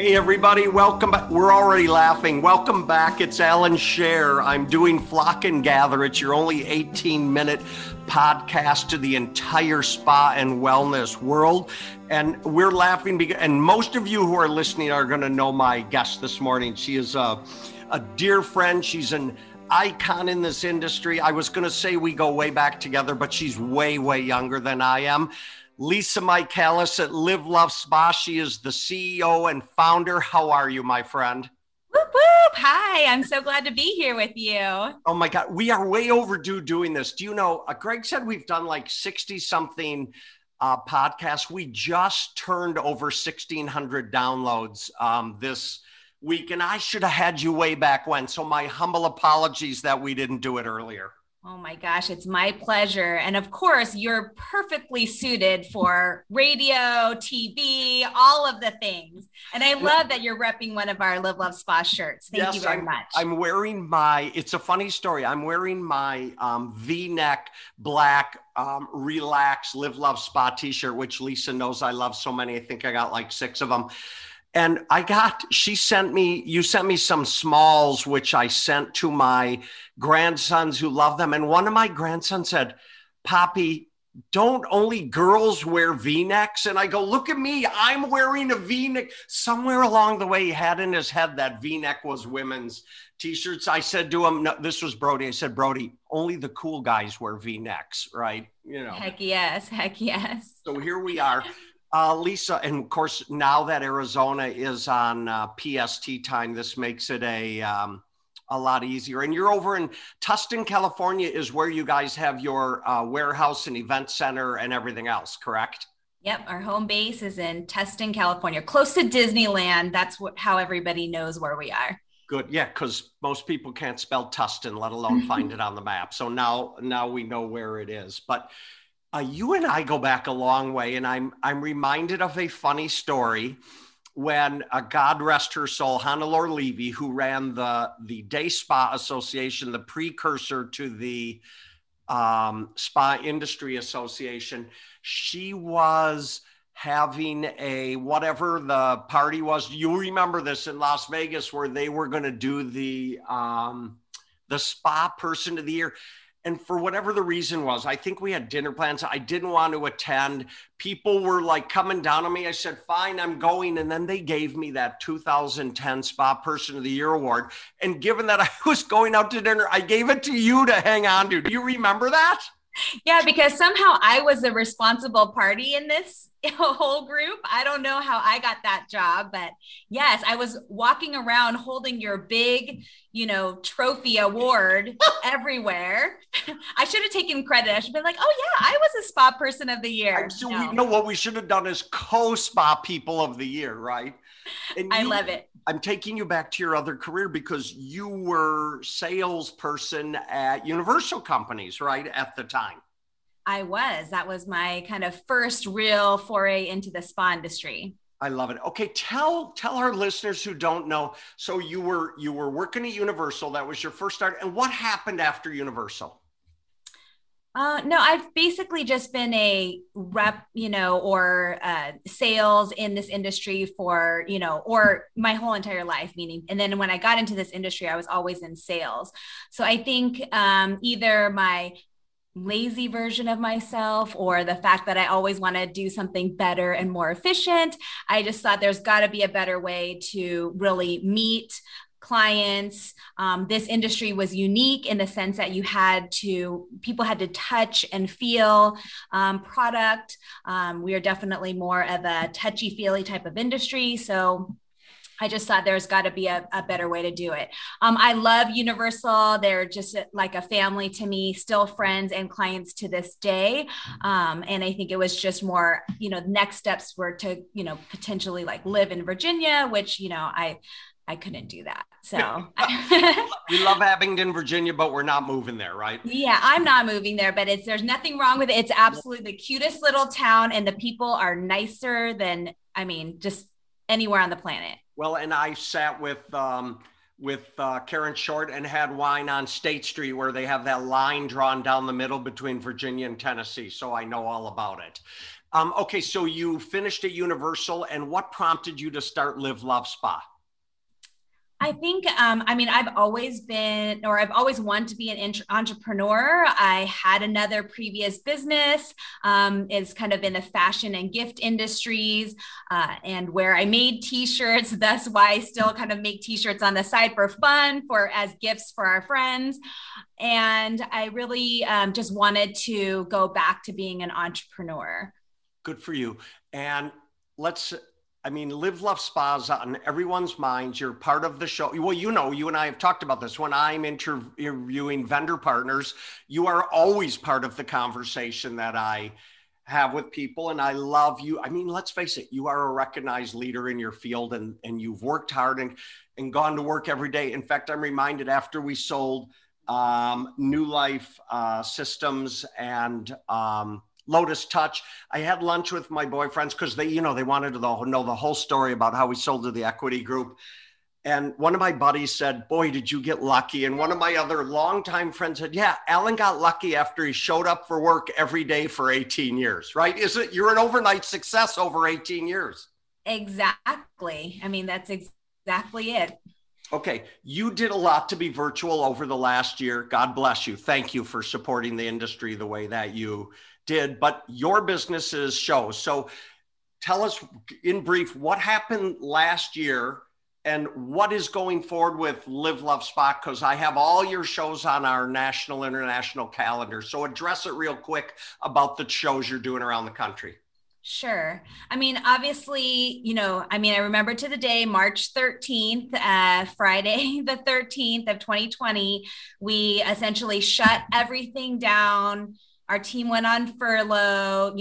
Hey everybody, welcome back. We're already laughing. Welcome back. It's Alan Scher. I'm doing Flock and Gather. It's your only 18-minute podcast to the entire spa and wellness world. And we're laughing and most of you who are listening are going to know my guest this morning. She is a dear friend. She's an icon in this industry. I was going to say we go way back together, but she's way, way younger than I am. Lisa Michaelis at Live Love Spa. She is the CEO and founder. How are you, my friend? Whoop, whoop. Hi, I'm so glad to be here with you. Oh my God, we are way overdue doing this. Do you know, Greg said we've done like 60 something podcasts. We just turned over 1,600 downloads this week, and I should have had you way back when. So my humble apologies that we didn't do it earlier. Oh my gosh, it's my pleasure. And of course, you're perfectly suited for radio, TV, all of the things. And I love that you're repping one of our Live Love Spa shirts. Thank you very much. I'm wearing it's a funny story. I'm wearing my V-neck black Relax Live Love Spa t-shirt, which Lisa knows I love so many. I think I got like 6 of them. And you sent me some smalls, which I sent to my grandsons who love them. And one of my grandsons said, Poppy, don't only girls wear V-necks? And I go, look at me, I'm wearing a V-neck. Somewhere along the way, he had in his head that V-neck was women's t-shirts. I said to him, no, this was Brody. I said, Brody, only the cool guys wear V-necks, right? You know. Heck yes, heck yes. So here we are. Lisa, and of course, now that Arizona is on PST time, this makes it a lot easier. And you're over in Tustin, California is where you guys have your warehouse and event center and everything else, correct? Yep. Our home base is in Tustin, California, close to Disneyland. That's how everybody knows where we are. Good. Yeah, because most people can't spell Tustin, let alone find it on the map. So now we know where it is. But you and I go back a long way, and I'm reminded of a funny story when God rest her soul, Hannelore Levy, who ran the Day Spa Association, the precursor to the Spa Industry Association. She was having whatever the party was. You remember this in Las Vegas, where they were going to do the Spa Person of the Year. And for whatever the reason was, I think we had dinner plans. I didn't want to attend. People were like coming down on me. I said, fine, I'm going. And then they gave me that 2010 Spa Person of the Year award. And given that I was going out to dinner, I gave it to you to hang on to. Do you remember that? Yeah, because somehow I was the responsible party in this whole group. I don't know how I got that job, but yes, I was walking around holding your big, trophy award everywhere. I should have taken credit. I should have been like, oh yeah, I was a Spa Person of the Year. So we know what we should have done is co-Spa People of the Year, right? And I love it. I'm taking you back to your other career because you were salesperson at Universal Companies, right, at the time. I was. That was my kind of first real foray into the spa industry. I love it. Okay, tell our listeners who don't know. So you were working at Universal. That was your first start. And what happened after Universal? No, I've basically just been a rep, or sales in this industry for, or my whole entire life, meaning. And then when I got into this industry, I was always in sales. So I think either my lazy version of myself or the fact that I always want to do something better and more efficient, I just thought there's got to be a better way to really meet clients. This industry was unique in the sense that people had to touch and feel product. We are definitely more of a touchy-feely type of industry. So I just thought there's got to be a better way to do it. I love Universal. They're just like a family to me, still friends and clients to this day. And I think it was just more, the next steps were to, potentially like live in Virginia, which, I couldn't do that. So we love Abingdon, Virginia, but we're not moving there, right? Yeah, I'm not moving there, but there's nothing wrong with it. It's absolutely the cutest little town, and the people are nicer than, just anywhere on the planet. Well, and I sat with with Karen Short and had wine on State Street where they have that line drawn down the middle between Virginia and Tennessee. So I know all about it. Okay, so you finished at Universal, and what prompted you to start Live Love Spa? I think, I've always been, or I've always wanted to be an entrepreneur. I had another previous business, is kind of in the fashion and gift industries, and where I made t-shirts. That's why I still kind of make t-shirts on the side for fun, for as gifts for our friends. And I really just wanted to go back to being an entrepreneur. Good for you. And Live Love Spa's on everyone's minds. You're part of the show. Well, you and I have talked about this. When I'm interviewing vendor partners, you are always part of the conversation that I have with people. And I love you. I mean, let's face it, you are a recognized leader in your field, and you've worked hard and gone to work every day. In fact, I'm reminded after we sold New Life Systems and Lotus Touch, I had lunch with my boyfriends because they wanted to know the whole story about how we sold to the equity group. And one of my buddies said, "Boy, did you get lucky?" And one of my other longtime friends said, "Yeah, Alan got lucky after he showed up for work every day for 18 years, right? You're an overnight success over 18 years. Exactly. I mean, that's exactly it. Okay, you did a lot to be virtual over the last year. God bless you. Thank you for supporting the industry the way that you did, but your businesses show. So tell us in brief, what happened last year and what is going forward with Live Love Spa? Because I have all your shows on our national, international calendar. So address it real quick about the shows you're doing around the country. Sure. I mean, obviously, I remember to the day, March 13th, Friday, the 13th of 2020, we essentially shut everything down. Our team went on furlough.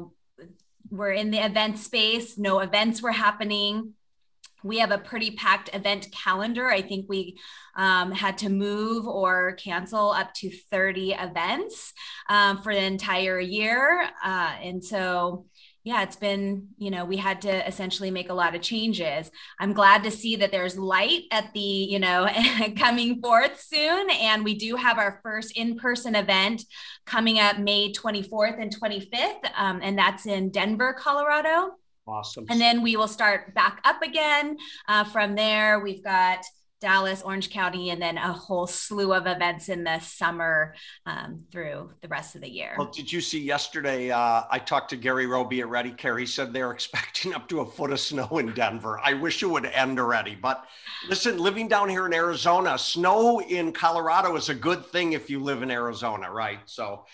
We're in the event space. No events were happening. We have a pretty packed event calendar. I think we had to move or cancel up to 30 events for the entire year. And so, yeah, it's been, we had to essentially make a lot of changes. I'm glad to see that there's light at the, coming forth soon. And we do have our first in-person event coming up May 24th and 25th. And that's in Denver, Colorado. Awesome. And then we will start back up again. From there, we've got Dallas, Orange County, and then a whole slew of events in the summer through the rest of the year. Well, did you see yesterday, I talked to Gary Roby at ReadyCare. He said they're expecting up to a foot of snow in Denver. I wish it would end already. But listen, living down here in Arizona, snow in Colorado is a good thing if you live in Arizona, right? So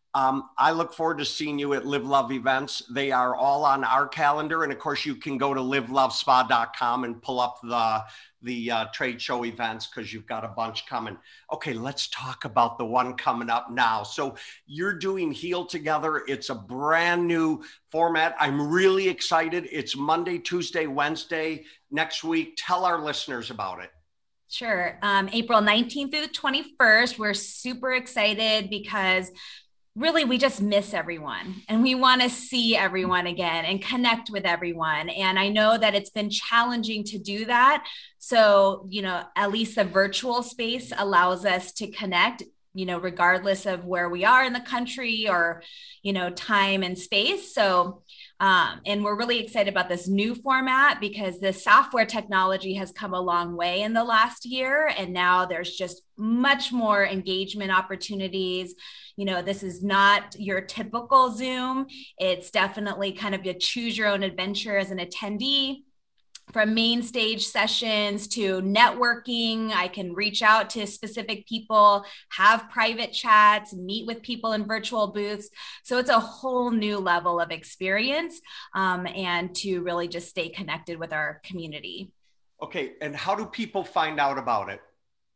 I look forward to seeing you at Live Love events. They are all on our calendar. And of course, you can go to livelovespa.com and pull up the trade show events because you've got a bunch coming. Okay, let's talk about the one coming up now. So you're doing Heal Together. It's a brand new format. I'm really excited. It's Monday, Tuesday, Wednesday next week. Tell our listeners about it. Sure. April 19th through the 21st. We're super excited because really, we just miss everyone and we want to see everyone again and connect with everyone. And I know that it's been challenging to do that. So, at least the virtual space allows us to connect, regardless of where we are in the country or, time and space. So, and we're really excited about this new format because the software technology has come a long way in the last year. And now there's just much more engagement opportunities. This is not your typical Zoom. It's definitely kind of a choose your own adventure as an attendee. From main stage sessions to networking, I can reach out to specific people, have private chats, meet with people in virtual booths. So it's a whole new level of experience and to really just stay connected with our community. Okay, and how do people find out about it?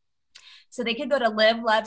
So they could go to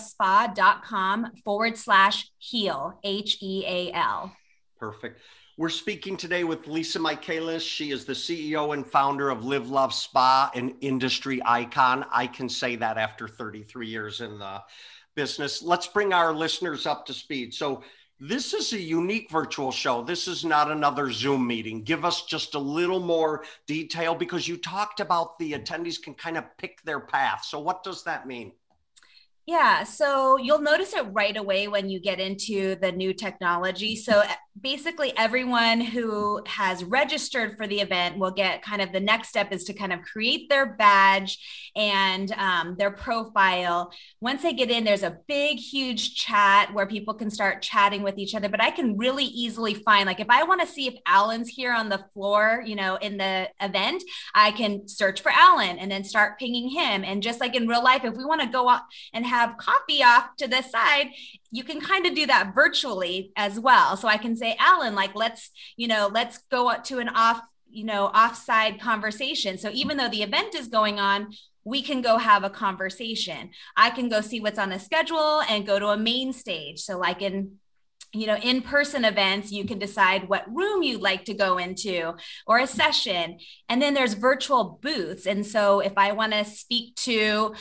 livelovespa.com/heal, HEAL. Perfect. We're speaking today with Lisa Michaelis. She is the CEO and founder of Live Love Spa, an industry icon. I can say that after 33 years in the business. Let's bring our listeners up to speed. So This is a unique virtual show. This is not another Zoom meeting. Give us just a little more detail, because you talked about the attendees can kind of pick their path. So what does that mean? Yeah, so you'll notice it right away when you get into the new technology. So basically, everyone who has registered for the event will get kind of the next step is to kind of create their badge and their profile. Once they get in, there's a big, huge chat where people can start chatting with each other. But I can really easily find, like, if I want to see if Alan's here on the floor, you know, in the event, I can search for Alan and then start pinging him. And just like in real life, if we want to go out and have coffee off to the side, you can kind of do that virtually as well. So I can say, Alan, like, let's go out to an offside conversation. So even though the event is going on, we can go have a conversation. I can go see what's on the schedule and go to a main stage. So like in-person events, you can decide what room you'd like to go into or a session. And then there's virtual booths. And so if I want to speak to,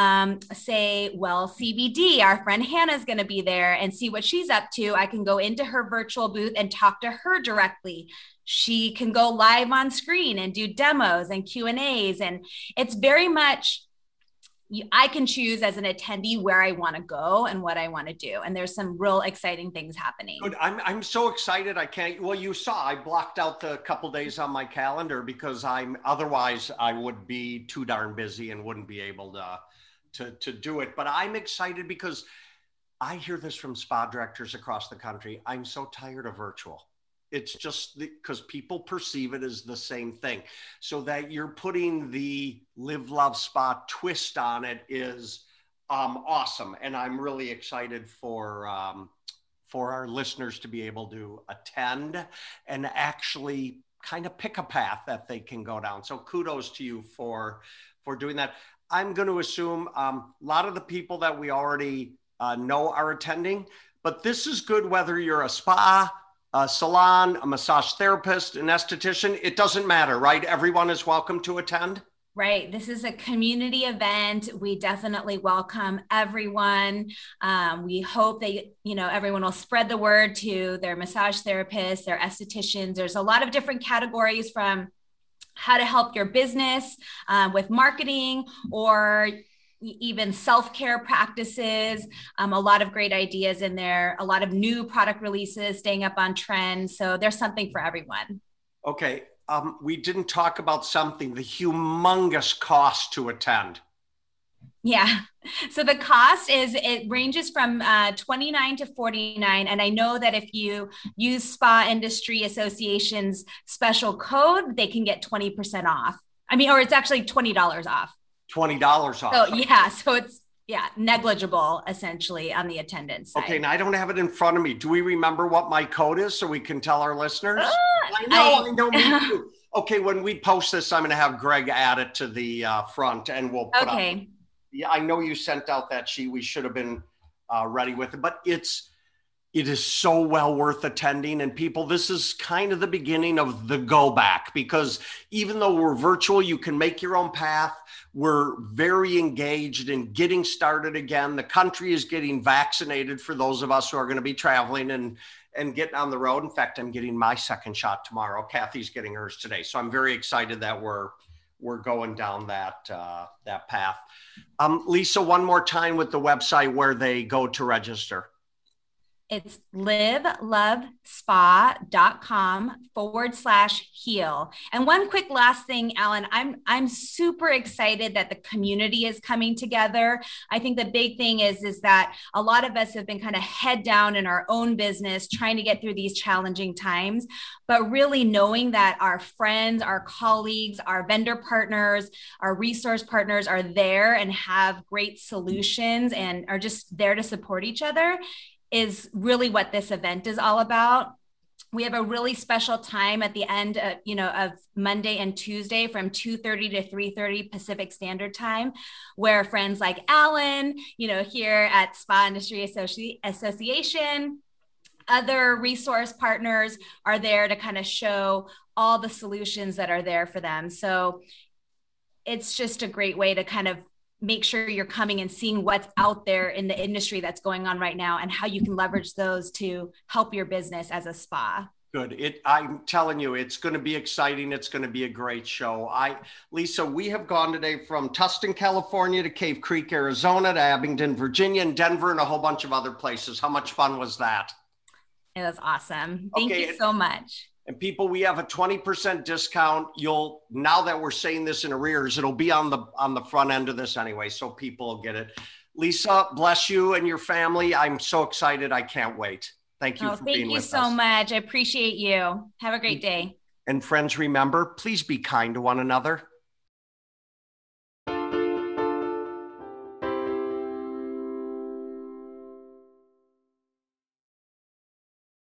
CBD, our friend Hannah's going to be there, and see what she's up to, I can go into her virtual booth and talk to her directly. She can go live on screen and do demos and Q&As. And it's very much, I can choose as an attendee where I want to go and what I want to do. And there's some real exciting things happening. Good. I'm so excited. Well, you saw, I blocked out the couple days on my calendar because otherwise I would be too darn busy and wouldn't be able to do it. But I'm excited because I hear this from spa directors across the country. I'm so tired of virtual. It's just because people perceive it as the same thing. So that you're putting the Live Love Spa twist on it is awesome. And I'm really excited for our listeners to be able to attend and actually kind of pick a path that they can go down. So kudos to you for doing that. I'm going to assume a lot of the people that we already know are attending, but this is good whether you're a spa, a salon, a massage therapist, an esthetician. It doesn't matter, right? Everyone is welcome to attend. Right. This is a community event. We definitely welcome everyone. We hope that, everyone will spread the word to their massage therapists, their estheticians. There's a lot of different categories, from how to help your business with marketing, or even self-care practices, a lot of great ideas in there, a lot of new product releases, staying up on trends. So there's something for everyone. Okay. We didn't talk about something, the humongous cost to attend. Yeah. So the cost it ranges from $29 to $49. And I know that if you use Spa Industry Association's special code, they can get 20% off. Or it's actually $20 off. $20 off. So yeah, so it's negligible essentially on the attendance side. Okay, now I don't have it in front of me. Do we remember what my code is so we can tell our listeners? I know, me too. Okay, when we post this, I'm going to have Greg add it to the front, and we'll put okay. Yeah, I know you sent out that sheet. We should have been ready with it, but it is so well worth attending. And people, this is kind of the beginning of the go back, because even though we're virtual, you can make your own path. We're very engaged in getting started again. The country is getting vaccinated for those of us who are going to be traveling and getting on the road. In fact, I'm getting my second shot tomorrow. Kathy's getting hers today. So I'm very excited that we're going down that path. Lisa, one more time with the website where they go to register. It's livelovespa.com/heal. And one quick last thing, Alan, I'm super excited that the community is coming together. I think the big thing is that a lot of us have been kind of head down in our own business, trying to get through these challenging times, but really knowing that our friends, our colleagues, our vendor partners, our resource partners are there and have great solutions and are just there to support each other is really what this event is all about. We have a really special time at the end of Monday and Tuesday from 2:30 to 3:30 Pacific Standard Time, where friends like Alan, here at Spa Industry Association, other resource partners are there to kind of show all the solutions that are there for them. So it's just a great way to kind of make sure you're coming and seeing what's out there in the industry that's going on right now and how you can leverage those to help your business as a spa. Good. I'm telling you, it's going to be exciting. It's going to be a great show. Lisa, we have gone today from Tustin, California to Cave Creek, Arizona to Abingdon, Virginia, and Denver, and a whole bunch of other places. How much fun was that? It was awesome. Thank you so much. And people, we have a 20% discount. Now that we're saying this in arrears, it'll be on the front end of this anyway, so people will get it. Lisa, bless you and your family. I'm so excited. I can't wait. Thank you for being with us. Thank you so much. I appreciate you. Have a great day. And friends, remember, please be kind to one another.